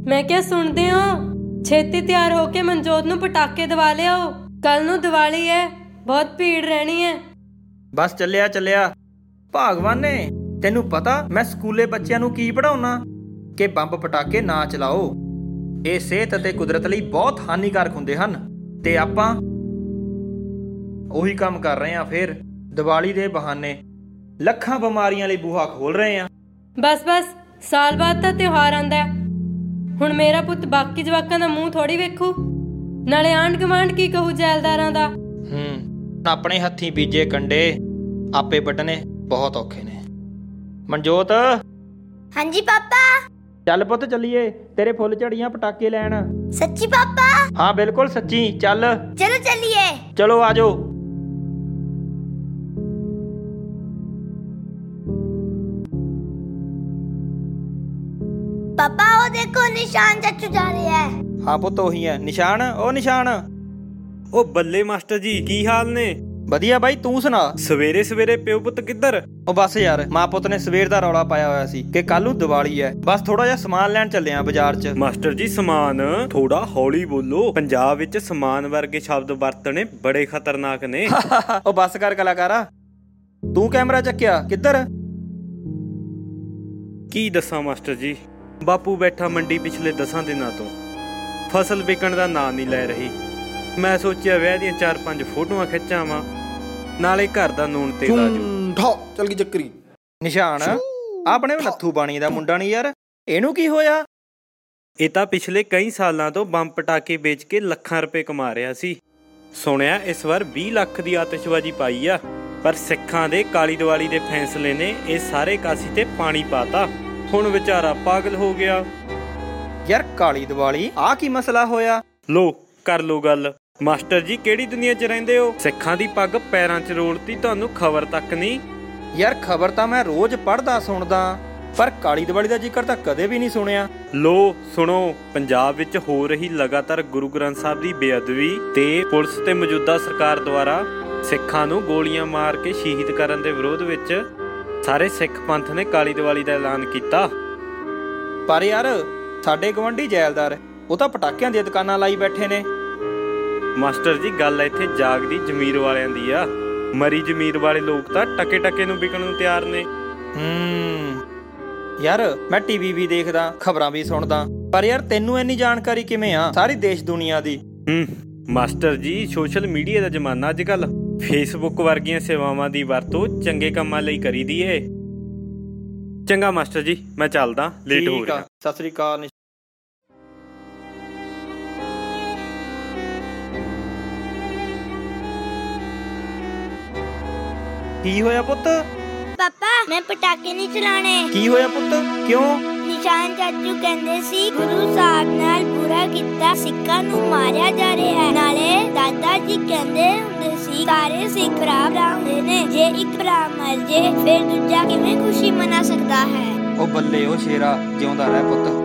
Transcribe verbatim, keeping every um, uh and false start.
ਮੈਂ ਕਿਹਾ ਸੁਣਦੇ ਹੋ? ਛੇਤੀ ਤਿਆਰ ਹੋ ਕੇ ਮਨਜੋਤ ਨੂੰ ਪਟਾਕੇ ਦਿਵਾ ਲਿਆਓ, ਕੱਲ ਨੂੰ ਦੀਵਾਲੀ ਹੈ, ਬਹੁਤ ਭੀੜ ਰਹਿਣੀ ਹੈ। ਬਸ ਚੱਲਿਆ ਚੱਲਿਆ। ਭਾਗਵਾਨ ਨੇ ਤੈਨੂੰ ਪਤਾ ਮੈਂ ਸਕੂਲੇ ਬੱਚਿਆਂ ਨੂੰ ਕੀ ਪੜ੍ਹਾਉਣਾ ਕਿ ਬੰਬ ਪਟਾਕੇ ਨਾ ਚਲਾਓ, ਇਹ ਸਿਹਤ ਅਤੇ ਕੁਦਰਤ ਲਈ ਬਹੁਤ ਹਾਨੀਕਾਰਕ ਹੁੰਦੇ ਹਨ। ਤੇ ਆਪਾਂ ਉਹੀ ਕੰਮ ਕਰ ਰਹੇ ਹਾਂ। ਫਿਰ ਦੀਵਾਲੀ ਦੇ ਬਹਾਨੇ ਲੱਖਾਂ ਬਿਮਾਰੀਆਂ ਲਈ ਬੂਹਾ ਖੋਲ ਰਹੇ ਹਾਂ। ਬਸ ਬਸ, ਸਾਲ ਬਾਅਦ ਤਾਂ ਤਿਉਹਾਰ ਆਂਦਾ। ਹੁਣ ਮੇਰਾ ਪੁੱਤ ਬਾਕੀ ਜਵਾਕਾਂ ਦਾ ਮੂੰਹ ਥੋੜੀ ਵੇਖੂ, ਨਾਲੇ ਆਂਢ ਗੁਆਂਢ ਕੀ ਕਹੂ ਜੈਲਦਾਰਾਂ ਦਾ। ਹੂੰ ਆਪਣੇ ਹੱਥੀਂ ਬੀਜੇ ਕੰਡੇ ਆਪੇ ਵੱਢਣੇ ਬਹੁਤ ਔਖੇ ਨੇ। ਮਨਜੋਤ। ਹਾਂਜੀ ਪਾਪਾ। ਚੱਲ ਪੁੱਤ ਚੱਲੀਏ, ਤੇਰੇ ਫੁੱਲ ਝੜੀਆਂ ਪਟਾਕੇ ਲੈਣ। ਸੱਚੀ ਪਾਪਾ? ਹਾਂ ਬਿਲਕੁਲ ਸੱਚੀ। ਚੱਲ ਚਲੋ ਚੱਲੀਏ। ਚਲੋ ਆਜੋ। ਪਾਪਾ ਉਹ ਦੇਖੋ, ਨਿਸ਼ਾਨ ਚਾਚੂ ਜਾ ਰਿਹਾ ਹੈ। ਹਾਂ ਪੁੱਤ ਉਹੀ ਹੈ ਨਿਸ਼ਾਨ। ਉਹ ਨਿਸ਼ਾਨ। ਉਹ ਬੱਲੇ ਮਾਸਟਰ ਜੀ, ਕੀ ਹਾਲ ਨੇ? ਵਧੀਆ ਬਾਈ, ਤੂੰ ਸੁਣਾ? ਸਵੇਰੇ ਸਵੇਰੇ ਪਿਓ ਪੁੱਤ ਕਿੱਧਰ? ਉਹ ਬਸ ਯਾਰ ਮਾਂ ਪੁੱਤ ਨੇ ਸਵੇਰ ਦਾ ਰੌਲਾ ਪਾਇਆ ਹੋਇਆ ਸੀ ਕਿ ਕੱਲ ਨੂੰ ਦੀਵਾਲੀ ਹੈ, ਬਸ ਥੋੜਾ ਜਿਹਾ ਸਮਾਨ ਲੈਣ ਚੱਲੇ ਆ ਬਾਜ਼ਾਰ 'ਚ। ਮਾਸਟਰ ਜੀ ਸਮਾਨ ਥੋੜਾ ਹੌਲੀ ਬੋਲੋ, ਪੰਜਾਬ ਵਿੱਚ ਸਮਾਨ ਵਰਗੇ ਸ਼ਬਦ ਵਰਤਣੇ ਬੜੇ ਖਤਰਨਾਕ ਨੇ। ਉਹ ਬਸ ਕਰ ਕਲਾਕਾਰਾ, ਤੂੰ ਕੈਮਰਾ ਚੱਕਿਆ ਕਿੱਧਰ? ਕੀ ਦੱਸਾਂ ਮਾਸਟਰ ਜੀ, ਬਾਪੂ ਬੈਠਾ ਮੰਡੀ ਪਿਛਲੇ ਦਸਾਂ ਦਿਨਾਂ ਤੋਂ, ਫਸਲ ਵਿਕਣ ਦਾ ਨਾਂ ਨਹੀਂ ਲੈ ਰਹੀ। ਮੈਂ ਸੋਚਿਆ ਵਿਆਹ ਦੀਆਂ ਚਾਰ ਪੰਜ ਫੋਟੋਆਂ ਖਿੱਚਾਂ ਵਾ, ਨਾਲੇ ਘਰ ਦਾ ਨੂਣ ਤੇਲ ਆ ਜੂ। ਚੱਲ ਗਈ ਚੱਕਰੀ। ਨਿਸ਼ਾਨ ਆਪਣੇ ਨੱਥੂ ਬਾਣੀ ਦਾ ਮੁੰਡਾ ਨਹੀਂ ਯਾਰ, ਇਹਨੂੰ ਕੀ ਹੋਇਆ? ਇਹ ਤਾਂ ਪਿਛਲੇ ਕਈ ਸਾਲਾਂ ਤੋਂ ਬੰਬ ਪਟਾਕੇ ਵੇਚ ਕੇ ਲੱਖਾਂ ਰੁਪਏ ਕਮਾ ਰਿਹਾ ਸੀ। ਸੁਣਿਆ ਇਸ ਵਾਰ ਵੀਹ ਲੱਖ ਦੀ ਆਤਿਸ਼ਬਾਜ਼ੀ ਪਾਈ ਆ, ਪਰ ਸਿੱਖਾਂ ਦੇ ਕਾਲੀ ਦੀਵਾਲੀ ਦੇ ਫੈਸਲੇ ਨੇ ਇਹ ਸਾਰੇ ਕਾਸੀ ਤੇ ਪਾਣੀ ਪਾਤਾ। ਹੁਣ ਵਿਚਾਰਾ ਪਾਗਲ ਹੋ ਗਿਆ। ਯਾਰ ਕਾਲੀ ਦੀਵਾਲੀ, ਆਹ ਕੀ ਮਸਲਾ ਹੋਇਆ? ਲੋ ਕਰ ਲੋ ਗੱਲ। ਮਾਸਟਰ ਜੀ ਕਿਹੜੀ ਦੁਨੀਆ 'ਚ ਰਹਿੰਦੇ ਹੋ? ਸਿੱਖਾਂ ਦੀ ਪੱਗ ਪੈਰਾਂ 'ਚ ਰੋਲਤੀ, ਤੁਹਾਨੂੰ ਖਬਰ ਤੱਕ ਨਹੀਂ? ਯਾਰ ਖਬਰ ਤਾਂ ਮੈਂ ਰੋਜ਼ ਪੜ੍ਹਦਾ ਸੁਣਦਾ, ਪਰ ਕਾਲੀ ਦੀਵਾਲੀ ਦਾ ਜ਼ਿਕਰ ਤਾਂ ਕਦੇ ਵੀ ਨਹੀਂ ਸੁਣਿਆ। ਲੋ ਸੁਣੋ, ਪੰਜਾਬ ਵਿੱਚ ਹੋ ਰਹੀ ਲਗਾਤਾਰ ਗੁਰੂ ਗ੍ਰੰਥ ਸਾਹਿਬ ਦੀ ਬੇਅਦਬੀ ਤੇ ਪੁਲਿਸ ਤੇ ਮੌਜੂਦਾ ਸਰਕਾਰ ਦੁਆਰਾ ਸਿੱਖਾਂ ਨੂੰ ਗੋਲੀਆਂ ਮਾਰ ਕੇ ਸ਼ਹੀਦ ਕਰਨ ਦੇ ਵਿਰੋਧ ਵਿੱਚ ਸਾਰੇ ਸਿੱਖ ਪੰਥ ਨੇ ਕਾਲੀ ਦੀਵਾਲੀ ਦਾ ਐਲਾਨ ਕੀਤਾ। ਪਰ ਯਾਰ ਸਾਡੇ ਗੁਆਂਢੀ ਜੈਲਦਾਰ, ਉਹ ਤਾਂ ਪਟਾਕਿਆਂ ਦੀਆਂ ਦੁਕਾਨਾਂ ਲਾਈ ਬੈਠੇ ਨੇ। ਮਾਸਟਰ ਜੀ ਗੱਲ ਇੱਥੇ ਜਾਗਦੀ ਜ਼ਮੀਰ ਵਾਲਿਆਂ ਦੀ ਆ। ਮਰੀ ਜ਼ਮੀਰ ਵਾਲੇ ਲੋਕ ਤਾਂ ਟਕੇ ਟਕੇ ਨੂੰ ਵਿਕਣ ਨੂੰ ਤਿਆਰ ਨੇ। ਹੂੰ ਯਾਰ ਮੈਂ ਟੀਵੀ ਵੀ ਦੇਖਦਾ, ਖਬਰਾਂ ਵੀ ਸੁਣਦਾ, ਪਰ ਯਾਰ ਤੈਨੂੰ ਇੰਨੀ ਜਾਣਕਾਰੀ ਕਿਵੇਂ ਆ ਸਾਰੀ ਦੇਸ਼ ਦੁਨੀਆ ਦੀ? ਹੂੰ ਮਾਸਟਰ ਜੀ, ਸੋਸ਼ਲ ਮੀਡੀਆ ਦਾ ਜ਼ਮਾਨਾ ਅੱਜ ਕੱਲ। ਫੇਸਬੁੱਕ ਵਰਗੀਆਂ ਸੇਵਾਵਾਂ ਦੀ ਵਰਤੋਂ ਚੰਗੇ ਕੰਮਾਂ ਲਈ ਕਰੀਦੀ ਏ। ਚੰਗਾ ਮਾਸਟਰ ਜੀ, ਮੈਂ ਚੱਲਦਾ, ਲੇਟ ਹੋ ਰਿਹਾ। ਸਤਿ ਸ੍ਰੀ ਅਕਾਲ। ਕੀ ਹੋਇਆ ਪੁੱਤ? ਪਾਪਾ ਮੈਂ ਪਟਾਕੇ ਨਹੀਂ ਚਲਾਣੇ। ਕੀ ਹੋਇਆ ਪੁੱਤ, ਕਿਉਂ? ਨਿਸ਼ਾਨ ਚਾਚੂ ਕਹਿੰਦੇ ਸੀ ਗੁਰੂ ਸਾਹਿਬ ਨਾਲ ਬੁਰਾ ਕੀਤਾ ਸਿੱਖਾਂ ਨੂੰ ਮਾਰਿਆ ਜਾ ਰਿਹਾ ਹੈ। ਨਾਲੇ ਦਾਦਾ ਜੀ ਕਹਿੰਦੇ ਹੁੰਦੇ ਸੀ ਸਾਰੇ ਸਿੱਖ ਭਰਾ ਭਰਾ ਹੁੰਦੇ ਨੇ, ਜੇ ਇੱਕ ਭਰਾ ਮਰ ਜੇ ਫਿਰ ਦੂਜਾ ਕਿਵੇਂ ਖੁਸ਼ੀ ਮਨਾ ਸਕਦਾ ਹੈ? ਉਹ ਬੱਲੇ ਉਹ ਸ਼ੇਰਾ, ਜਿਉਂਦਾ ਰਹਿ ਪੁੱਤ।